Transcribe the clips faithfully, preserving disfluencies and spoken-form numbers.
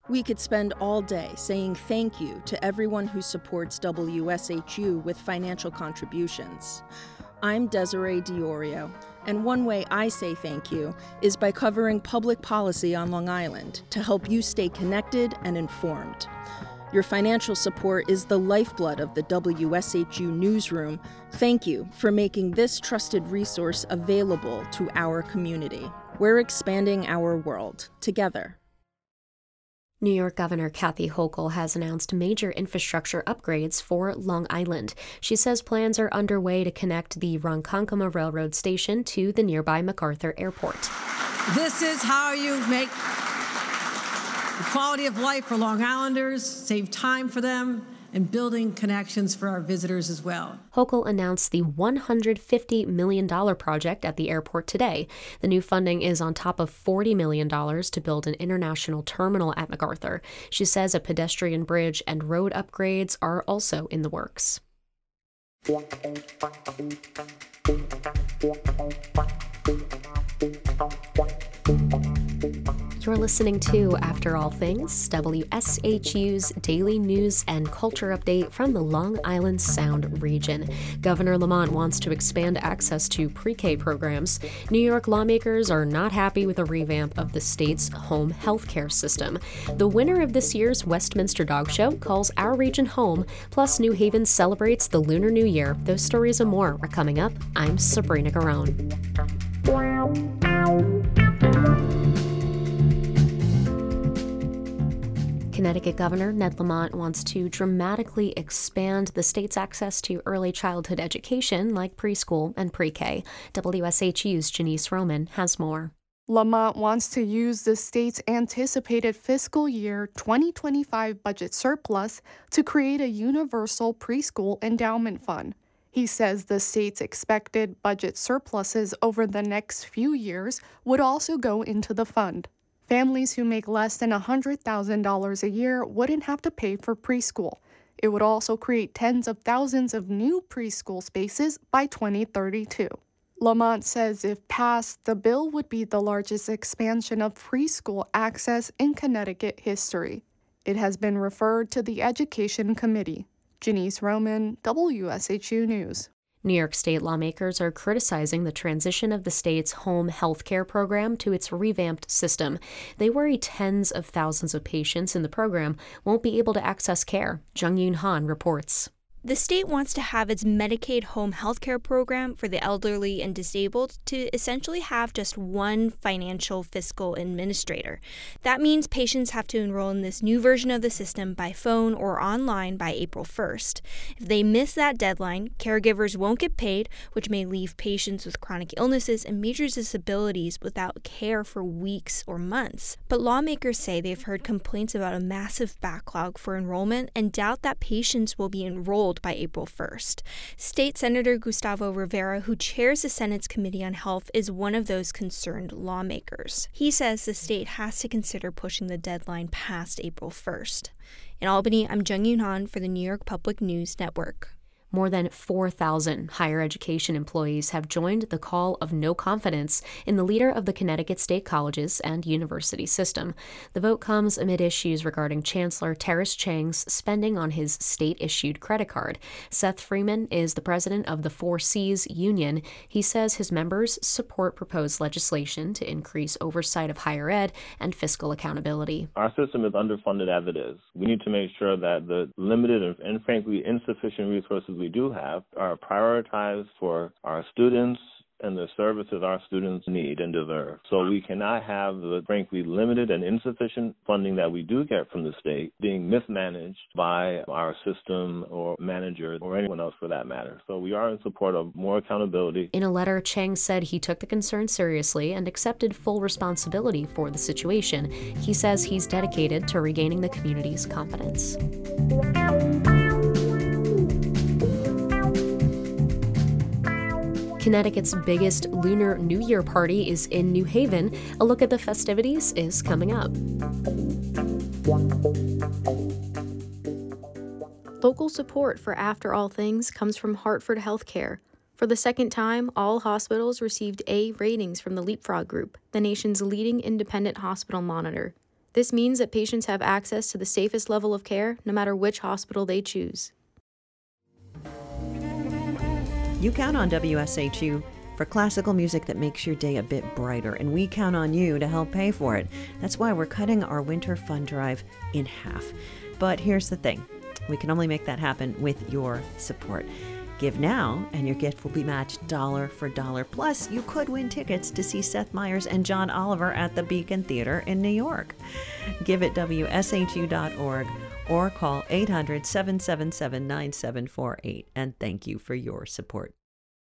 We could spend all day saying thank you to everyone who supports W S H U with financial contributions. I'm Desiree Diorio, and one way I say thank you is by covering public policy on Long Island to help you stay connected and informed. Your financial support is the lifeblood of the W S H U newsroom. Thank you for making this trusted resource available to our community. We're expanding our world together. New York Governor Kathy Hochul has announced major infrastructure upgrades for Long Island. She says plans are underway to connect the Ronkonkoma Railroad Station to the nearby MacArthur Airport. This is how you make the quality of life for Long Islanders, save time for them, and building connections for our visitors as well. Hochul announced the one hundred fifty million dollars project at the airport today. The new funding is on top of forty million dollars to build an international terminal at MacArthur. She says a pedestrian bridge and road upgrades are also in the works. You're listening to After All Things, W S H U's daily news and culture update from the Long Island Sound region. Governor Lamont wants to expand access to pre-K programs. New York lawmakers are not happy with a revamp of the state's home health care system. The winner of this year's Westminster Dog Show calls our region home, plus New Haven celebrates the Lunar New Year. Those stories and more are coming up. I'm Sabrina Garone. Connecticut Governor Ned Lamont wants to dramatically expand the state's access to early childhood education like preschool and pre-K. W S H U's Janice Roman has more. Lamont wants to use the state's anticipated fiscal year twenty twenty-five budget surplus to create a universal preschool endowment fund. He says the state's expected budget surpluses over the next few years would also go into the fund. Families who make less than one hundred thousand dollars a year wouldn't have to pay for preschool. It would also create tens of thousands of new preschool spaces by twenty thirty-two. Lamont says if passed, the bill would be the largest expansion of preschool access in Connecticut history. It has been referred to the Education Committee. Janice Roman, W S H U News. New York State lawmakers are criticizing the transition of the state's home health care program to its revamped system. They worry tens of thousands of patients in the program won't be able to access care. Jung Yoon Han reports. The state wants to have its Medicaid home health care program for the elderly and disabled to essentially have just one financial fiscal administrator. That means patients have to enroll in this new version of the system by phone or online by April first. If they miss that deadline, caregivers won't get paid, which may leave patients with chronic illnesses and major disabilities without care for weeks or months. But lawmakers say they've heard complaints about a massive backlog for enrollment and doubt that patients will be enrolled by April first. State Senator Gustavo Rivera, who chairs the Senate's Committee on Health, is one of those concerned lawmakers. He says the state has to consider pushing the deadline past April first. In Albany, I'm Jung Yoon Han for the New York Public News Network. More than four thousand higher education employees have joined the call of no confidence in the leader of the Connecticut State Colleges and University system. The vote comes amid issues regarding Chancellor Terrace Chang's spending on his state-issued credit card. Seth Freeman is the president of the Four Cs Union. He says his members support proposed legislation to increase oversight of higher ed and fiscal accountability. Our system is underfunded as it is. We need to make sure that the limited and, and frankly insufficient resources we do have are prioritized for our students and the services our students need and deserve. So we cannot have the frankly limited and insufficient funding that we do get from the state being mismanaged by our system or managers or anyone else for that matter. So we are in support of more accountability. In a letter, Chang said he took the concern seriously and accepted full responsibility for the situation. He says he's dedicated to regaining the community's confidence. Connecticut's biggest Lunar New Year party is in New Haven. A look at the festivities is coming up. Local support for After All Things comes from Hartford Healthcare. For the second time, all hospitals received A ratings from the Leapfrog Group, the nation's leading independent hospital monitor. This means that patients have access to the safest level of care, no matter which hospital they choose. You count on W S H U for classical music that makes your day a bit brighter, and we count on you to help pay for it. That's why we're cutting our winter fund drive in half. But here's the thing. We can only make that happen with your support. Give now, and your gift will be matched dollar for dollar. Plus, you could win tickets to see Seth Meyers and John Oliver at the Beacon Theater in New York. Give at W S H U dot org or call eight hundred, seven seven seven, nine seven four eight. And thank you for your support.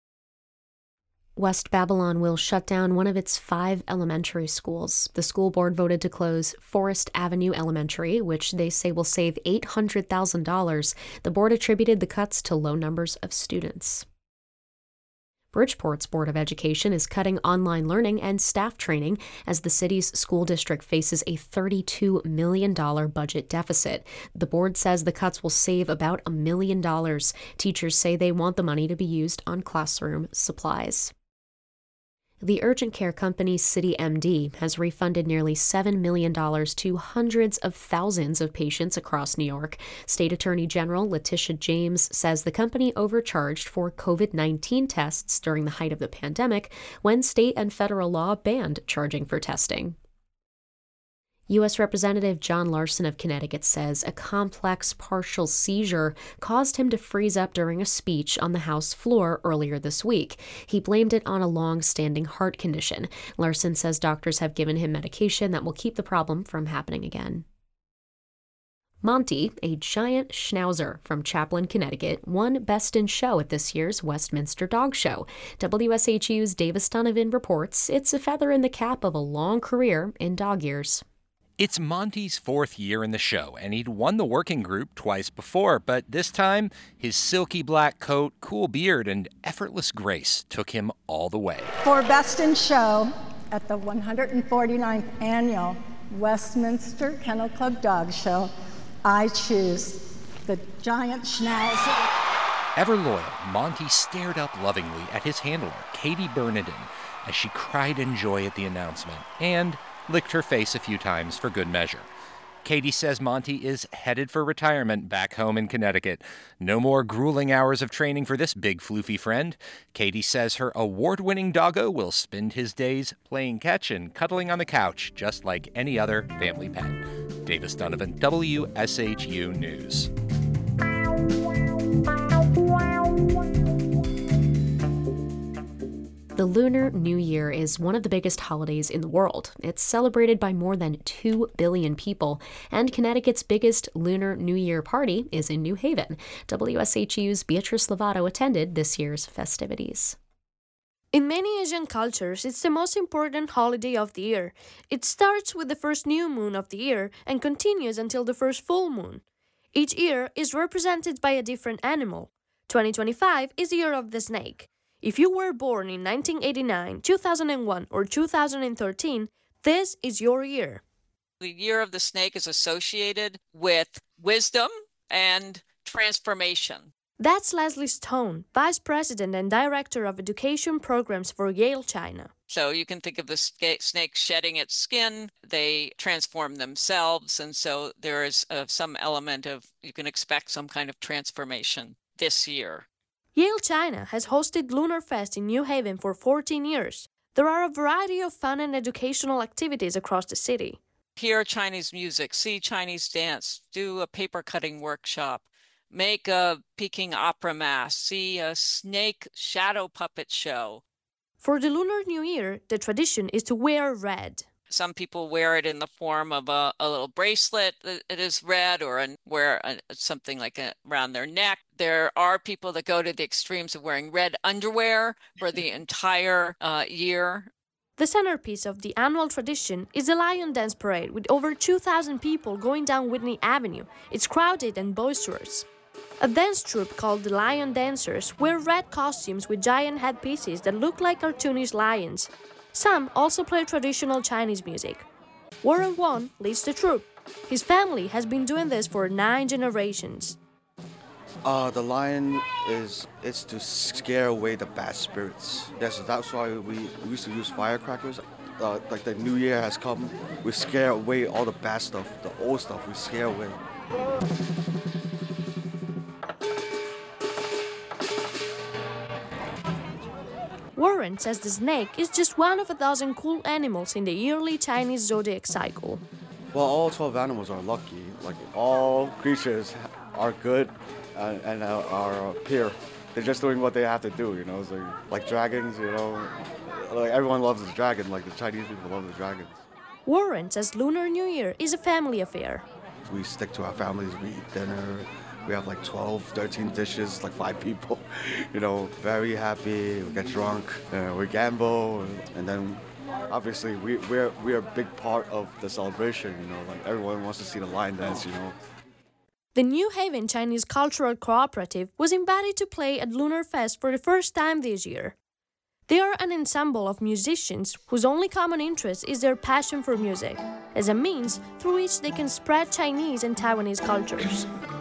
West Babylon will shut down one of its five elementary schools. The school board voted to close Forest Avenue Elementary, which they say will save eight hundred thousand dollars. The board attributed the cuts to low numbers of students. Bridgeport's Board of Education is cutting online learning and staff training as the city's school district faces a thirty-two million dollars budget deficit. The board says the cuts will save about a million dollars. Teachers say they want the money to be used on classroom supplies. The urgent care company CityMD has refunded nearly seven million dollars to hundreds of thousands of patients across New York. State Attorney General Letitia James says the company overcharged for COVID nineteen tests during the height of the pandemic when state and federal law banned charging for testing. U S Representative John Larson of Connecticut says a complex partial seizure caused him to freeze up during a speech on the House floor earlier this week. He blamed it on a long-standing heart condition. Larson says doctors have given him medication that will keep the problem from happening again. Monty, a giant schnauzer from Chaplin, Connecticut, won Best in Show at this year's Westminster Dog Show. W S H U's Davis Donovan reports it's a feather in the cap of a long career in dog years. It's Monty's fourth year in the show, and he'd won the working group twice before, but this time, his silky black coat, cool beard, and effortless grace took him all the way. For Best in Show at the one hundred forty-ninth Annual Westminster Kennel Club Dog Show, I choose the giant schnauzer. Ever loyal, Monty stared up lovingly at his handler, Katie Bernadin, as she cried in joy at the announcement, and licked her face a few times for good measure. Katie says Monty is headed for retirement back home in Connecticut. No more grueling hours of training for this big floofy friend. Katie says her award-winning doggo will spend his days playing catch and cuddling on the couch, just like any other family pet. Davis Donovan, W S H U News. The Lunar New Year is one of the biggest holidays in the world. It's celebrated by more than two billion people, and Connecticut's biggest Lunar New Year party is in New Haven. W S H U's Beatrice Lovato attended this year's festivities. In many Asian cultures, it's the most important holiday of the year. It starts with the first new moon of the year and continues until the first full moon. Each year is represented by a different animal. twenty twenty-five is the year of the snake. If you were born in nineteen eighty-nine, two thousand one, or two thousand thirteen, this is your year. The year of the snake is associated with wisdom and transformation. That's Leslie Stone, Vice President and Director of Education Programs for Yale China. So you can think of the snake shedding its skin, they transform themselves, and so there is uh, some element of, you can expect some kind of transformation this year. Yale China has hosted Lunar Fest in New Haven for fourteen years. There are a variety of fun and educational activities across the city. Hear Chinese music, see Chinese dance, do a paper cutting workshop, make a Peking opera mask, see a snake shadow puppet show. For the Lunar New Year, the tradition is to wear red. Some people wear it in the form of a, a little bracelet that it is red, or a, wear a, something like a, around their neck. There are people that go to the extremes of wearing red underwear for the entire uh, year. The centerpiece of the annual tradition is the Lion Dance Parade, with over two thousand people going down Whitney Avenue. It's crowded and boisterous. A dance troupe called the Lion Dancers wear red costumes with giant headpieces that look like cartoonish lions. Some also play traditional Chinese music. Warren Wong leads the troupe. His family has been doing this for nine generations. Uh, the lion is it's to scare away the bad spirits. Yes, that's why we, we used to use firecrackers. uh, like the new year has come, we scare away all the bad stuff, the old stuff we scare away. Warren says the snake is just one of a dozen cool animals in the yearly Chinese zodiac cycle. Well, all twelve animals are lucky. Like, all creatures are good and, and uh, are pure. They're just doing what they have to do, you know. So, like dragons, you know, like everyone loves the dragon. Like the Chinese people love the dragons. Warren says Lunar New Year is a family affair. We stick to our families. We eat dinner. We have like twelve, thirteen dishes, like five people. You know, very happy. We get drunk. Uh, we gamble, and then obviously we we're we're a big part of the celebration. You know, like everyone wants to see the lion dance. You know. The New Haven Chinese Cultural Cooperative was invited to play at Lunar Fest for the first time this year. They are an ensemble of musicians whose only common interest is their passion for music, as a means through which they can spread Chinese and Taiwanese cultures.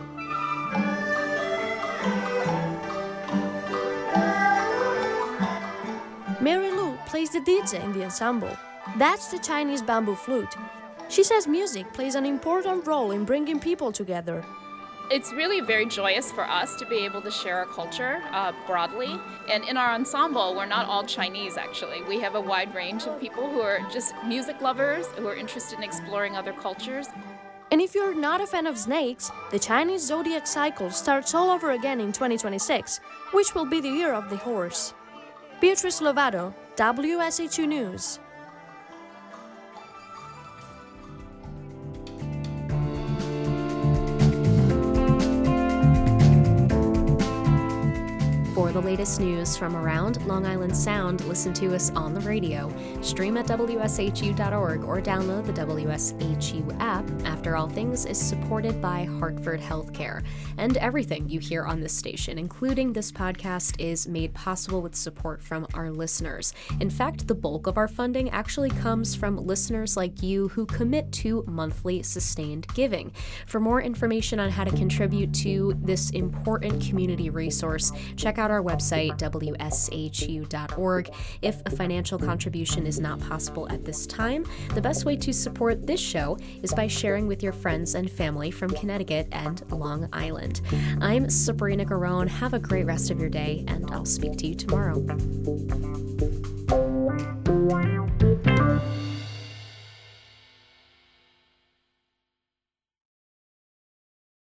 Mary Lou plays the dizi in the ensemble. That's the Chinese bamboo flute. She says music plays an important role in bringing people together. It's really very joyous for us to be able to share our culture uh, broadly. And in our ensemble, we're not all Chinese, actually. We have a wide range of people who are just music lovers, who are interested in exploring other cultures. And if you're not a fan of snakes, the Chinese zodiac cycle starts all over again in twenty twenty-six, which will be the year of the horse. Beatrice Lovato, W S H U News. For the latest news from around Long Island Sound, listen to us on the radio, stream at W S H U dot org, or download the W S H U app. After All Things is supported by Hartford Healthcare. And everything you hear on this station, including this podcast, is made possible with support from our listeners. In fact, the bulk of our funding actually comes from listeners like you who commit to monthly sustained giving. For more information on how to contribute to this important community resource, check out our website, W S H U dot org. If a financial contribution is not possible at this time, the best way to support this show is by sharing with your friends and family from Connecticut and Long Island. I'm Sabrina Garone. Have a great rest of your day, and I'll speak to you tomorrow.